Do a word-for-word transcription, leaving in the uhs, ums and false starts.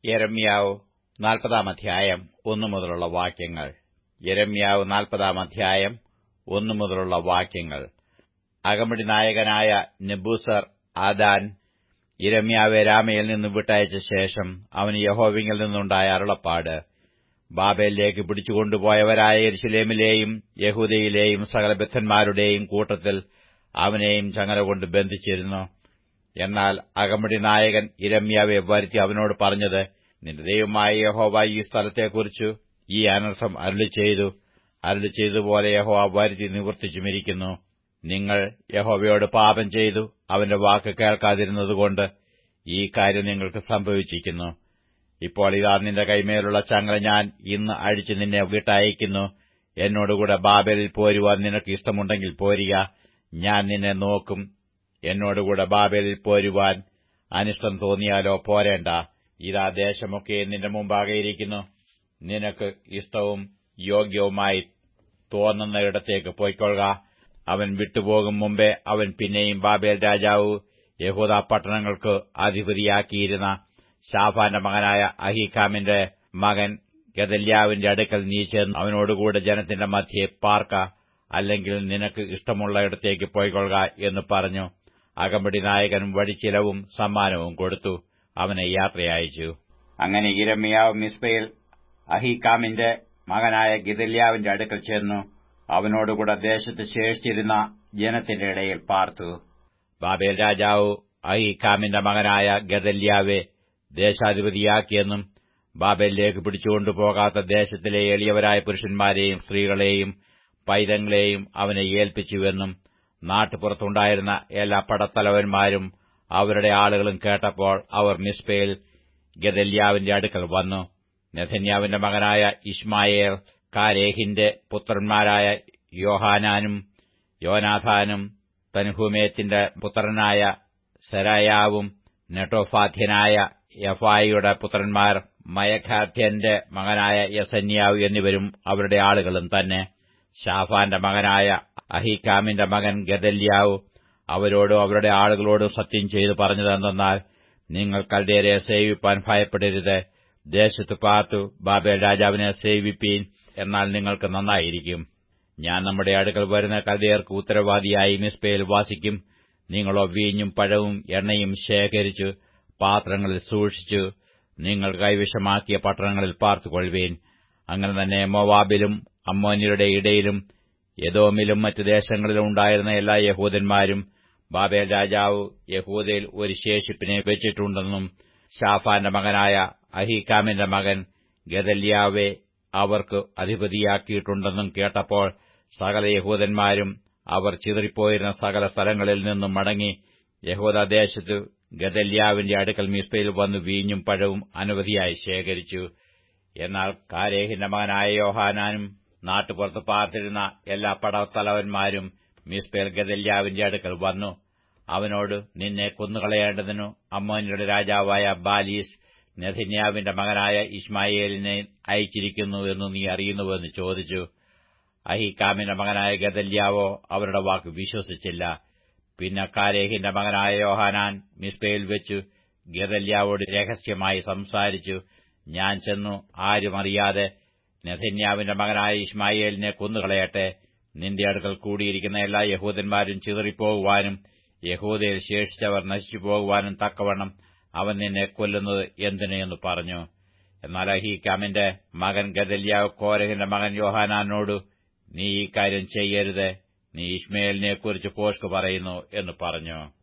യെരമ്യാവ് നാൽപ്പതാം അധ്യായം ഒന്നു മുതലുള്ള വാക്യങ്ങൾ. യെരമ്യാവ് നാൽപ്പതാം അധ്യായം ഒന്നു മുതലുള്ള വാക്യങ്ങൾ. അകമ്പടി നായകനായ നെബൂസർ ആദാൻ യിരെമ്യാവെ രാമയിൽ നിന്ന് വിട്ടയച്ച ശേഷം അവന് യഹോവയിൽ നിന്നുണ്ടായ അരുളപ്പാട്: ബാബേലിലേക്ക് പിടിച്ചുകൊണ്ടുപോയവരായ യെരൂശലേമിലെയും യഹൂദയിലെയും സകല ബദ്ധന്മാരുടെയും കൂട്ടത്തിൽ അവനെയും ചങ്ങലകൊണ്ട് ബന്ധിച്ചിരുന്നു. എന്നാൽ അകമ്പടി നായകൻ യിരെമ്യാവെ വരുത്തി അവനോട് പറഞ്ഞത്: നിന്റെ ദൈവമായ യഹോവ ഈ സ്ഥലത്തെക്കുറിച്ച് ഈ അനർത്ഥം അരുളിച്ചെയ്തു. അരുളിച്ചെയ്തതുപോലെ യഹോവ വരുത്തി നിവർത്തിച്ചുമിരിക്കുന്നു. നിങ്ങൾ യഹോവയോട് പാപം ചെയ്തു അവന്റെ വാക്ക് കേൾക്കാതിരുന്നതുകൊണ്ട് ഈ കാര്യം നിങ്ങൾക്ക് സംഭവിച്ചിരിക്കുന്നു. ഇപ്പോൾ ഇതാ നിന്റെ കൈമേലുള്ള ചങ്ങല ഞാൻ ഇന്ന് അഴിച്ച് നിന്നെ വിട്ടയക്കുന്നു. എന്നോടുകൂടെ ബാബേലിൽ പോരുവാൻ നിനക്ക് ഇഷ്ടമുണ്ടെങ്കിൽ പോരുക, ഞാൻ നിന്നെ നോക്കും. എന്നോടുകൂടെ ബാബേലിൽ പോരുവാൻ അനിഷ്ടം തോന്നിയാലോ പോരേണ്ട. ഇതാ ദേശമൊക്കെ നിന്റെ മുമ്പാകെ ഇരിക്കുന്നു. നിനക്ക് ഇഷ്ടവും യോഗ്യവുമായി തോന്നുന്ന ഇടത്തേക്ക് പൊയ്ക്കൊള്ളുക. അവൻ വിട്ടുപോകും മുമ്പേ അവൻ പിന്നെയും ബാബേൽ രാജാവ് യഹൂദാ പട്ടണങ്ങൾക്ക് അധിപതിയാക്കിയിരുന്ന ശാഫാന്റെ മകനായ അഹീക്കാമിന്റെ മകൻ ഗെദല്യാവിന്റെ അടുക്കൽ നീ ചെന്ന് അവനോടുകൂടെ ജനത്തിന്റെ മധ്യേ പാർക്ക, അല്ലെങ്കിൽ നിനക്ക് ഇഷ്ടമുള്ള ഇടത്തേക്ക് പോയിക്കൊള്ളുക എന്ന് പറഞ്ഞു. അകമ്പടി നായകൻ വഴിച്ചിലവും സമ്മാനവും കൊടുത്തു അവനെ യാത്രയയച്ചു. അങ്ങനെ യിരെമ്യാവ് മിസ്പയിൽ അഹീക്കാമിന്റെ മകനായ ഗെദല്യാവിന്റെ അടുക്കൽ ചെന്നു അവനോടുകൂടെ ദേശത്ത് ശേഷിച്ചിരുന്ന ജനത്തിന്റെ ഇടയിൽ പാർത്തു. ബാബേൽ രാജാവ് അഹീക്കാമിന്റെ മകനായ ഗെദല്യാവെ ദേശാധിപതിയാക്കിയെന്നും ബാബേലിലേക്ക് പിടിച്ചുകൊണ്ടുപോകാത്ത ദേശത്തിലെ എളിയവരായ പുരുഷന്മാരെയും സ്ത്രീകളെയും പൈതങ്ങളെയും അവനെ ഏൽപ്പിച്ചുവെന്നും നാട്ടുപുറത്തുണ്ടായിരുന്ന എല്ലാ പടത്തലവന്മാരും അവരുടെ ആളുകളും കേട്ടപ്പോൾ അവർ മിസ്പയിൽ ഗെദല്യാവിന്റെ അടുക്കൽ വന്നു. നെഥന്യാവിന്റെ മകനായ ഇശ്മായേൽ, കാരേഹിന്റെ പുത്രന്മാരായ യോഹാനാനും യോനാഥാനും, തൻഹൂമേത്തിന്റെ പുത്രനായ സെരായാവും, നെട്ടോഫാഥ്യനായ യഫായിയുടെ പുത്രന്മാർ മയഖാഥ്യന്റെ മകനായ യസന്യാവ് എന്നിവരും അവരുടെ ആളുകളും തന്നെ. ശാഫാന്റെ മകനായ അഹീക്കാമിന്റെ മകൻ ഗെദല്യാവ് അവരോടും അവരുടെ ആളുകളോടും സത്യം ചെയ്തു പറഞ്ഞതെന്തെന്നാൽ: നിങ്ങൾ കൽദയരെ സേവിപ്പാൻ ഭയപ്പെടരുത്. ദേശത്ത് പാർത്തു ബാബേൽ രാജാവിനെ സേവിപ്പീൻ, എന്നാൽ നിങ്ങൾക്ക് നന്നായിരിക്കും. ഞാൻ നമ്മുടെ അടുക്കൽ വരുന്ന കൽദയർക്ക് ഉത്തരവാദിയായി മിസ്പയിൽ വാസിക്കും. നിങ്ങളോ വീഞ്ഞും പഴവും എണ്ണയും ശേഖരിച്ചു പാത്രങ്ങളിൽ സൂക്ഷിച്ചു നിങ്ങൾ കൈവശമാക്കിയ പട്ടണങ്ങളിൽ പാർത്തുകൊള്ളുവീൻ. അങ്ങനെ തന്നെ മോവാബിലും അമ്മോന്യരുടെ ഇടയിലും എദോമിലും മറ്റു ദേശങ്ങളിലും ഉണ്ടായിരുന്ന എല്ലാ യഹൂദന്മാരും ബാബേൽ രാജാവ് യഹൂദയിൽ ഒരു ശേഷിപ്പിനെ വെച്ചിട്ടുണ്ടെന്നും ശാഫാന്റെ മകനായ അഹീക്കാമിന്റെ മകൻ ഗെദല്യാവെ അവർക്ക് അധിപതിയാക്കിയിട്ടുണ്ടെന്നും കേട്ടപ്പോൾ സകല യഹൂദന്മാരും അവർ ചിതറിപ്പോയിരുന്ന സകല സ്ഥലങ്ങളിൽ നിന്നും മടങ്ങി യഹൂദാദേശത്ത് ഗെദല്യാവിന്റെ അടുക്കൽ മിസ്പയിൽ വന്നു വീഞ്ഞും പഴവും അനവധിയായി ശേഖരിച്ചു. എന്നാൽ കാരേഹിന്റെ മകനായ യോഹാനാനും നാട്ടുപുറത്ത് പാർത്തിരുന്ന എല്ലാ പടത്തലവന്മാരും മിസ്പയിൽ ഗെദല്യാവിന്റെ അടുക്കൽ വന്നു. അവനോട്: നിന്നെ കൊന്നുകളയേണ്ടതിനു അമ്മോന്യരുടെ രാജാവായ ബാലീസ് നെഥന്യാവിന്റെ മകനായ ഇശ്മായേലിനെ അയച്ചിരിക്കുന്നു എന്ന് നീ അറിയുന്നുവെന്ന് ചോദിച്ചു. അഹീക്കാമിന്റെ മകനായ ഗെദല്യാവോ അവരുടെ വാക്ക് വിശ്വസിച്ചില്ല. പിന്നെ കാരേഹിന്റെ മകനായ യോഹാനാൻ മിസ്പയിൽ വെച്ചു ഗെദല്യാവോട് രഹസ്യമായി സംസാരിച്ചു: ഞാൻ ചെന്നു ആരും അറിയാതെ നെഥന്യാവിന്റെ മകനായ ഇശ്മായേലിനെ കൊന്നുകളയട്ടെ. നിന്റെ അടുക്കൽ കൂടിയിരിക്കുന്ന എല്ലാ യഹൂദന്മാരും ചിതറിപ്പോകുവാനും യഹൂദയിൽ ശേഷിച്ചവർ നശിച്ചുപോകുവാനും തക്കവണ്ണം അവൻ നിന്നെ കൊല്ലുന്നത് എന്തിന് എന്ന് പറഞ്ഞു. എന്നാൽ അഹീക്കാമിന്റെ മകൻ ഗെദല്യാവ് കോരഹിന്റെ മകൻ യോഹാനാനോട്: നീ ഈ കാര്യം ചെയ്യരുത്, നീ ഇശ്മായേലിനെക്കുറിച്ച് ഭോഷ്ക് പറയുന്നു എന്ന് പറഞ്ഞു.